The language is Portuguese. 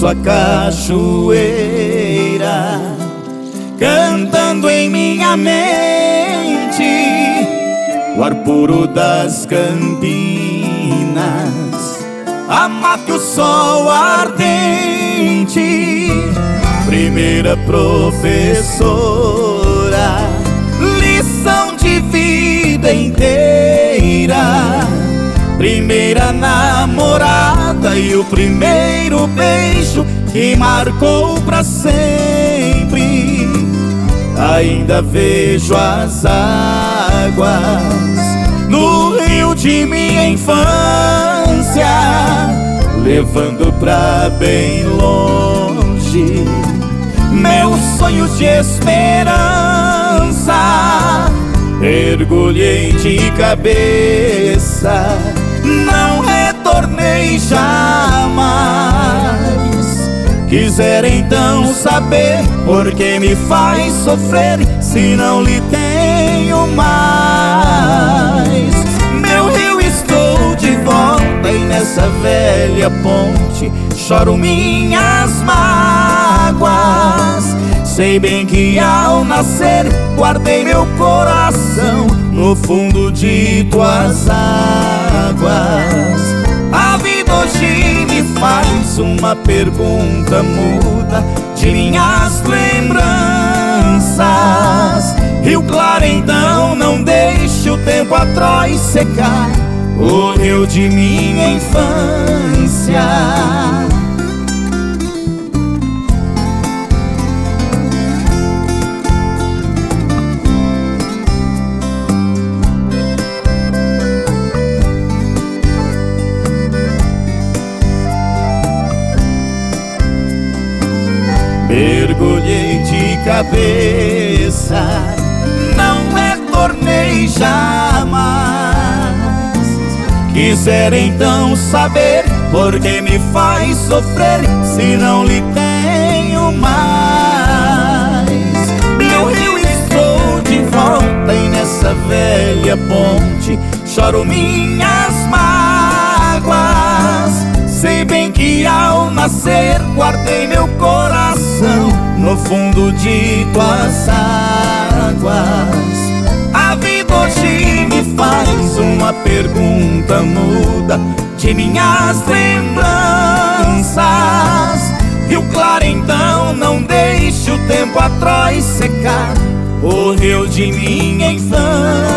sua cachoeira, cantando em minha mente o ar puro das campinas. Amado o sol ardente, primeira professora, lição de vida inteira, primeira namorada e o primeiro beijo que marcou pra sempre. Ainda vejo as águas no rio de minha infância, levando pra bem longe meus sonhos de esperança. Mergulhei de cabeça, não retornei jamais. Quiser então saber por que me faz sofrer se não lhe tenho mais. Meu rio, estou de volta e nessa velha ponte choro minhas mágoas. Sei bem que ao nascer guardei meu coração no fundo de tuas águas. A vida hoje me faz uma pergunta muda de minhas lembranças. Rio claro, então não deixe o tempo atroz secar o rio de minha infância. Mergulhei de cabeça, não retornei jamais. Quiser então saber por que me faz sofrer se não lhe tenho mais. Meu rio, estou de volta e nessa velha ponte choro minhas mágoas. Sei bem que ao nascer guardei meu coração no fundo de tuas águas. A vida hoje me faz uma pergunta muda de minhas lembranças. Rio claro, então não deixe o tempo atroz secar o rio de minha infância.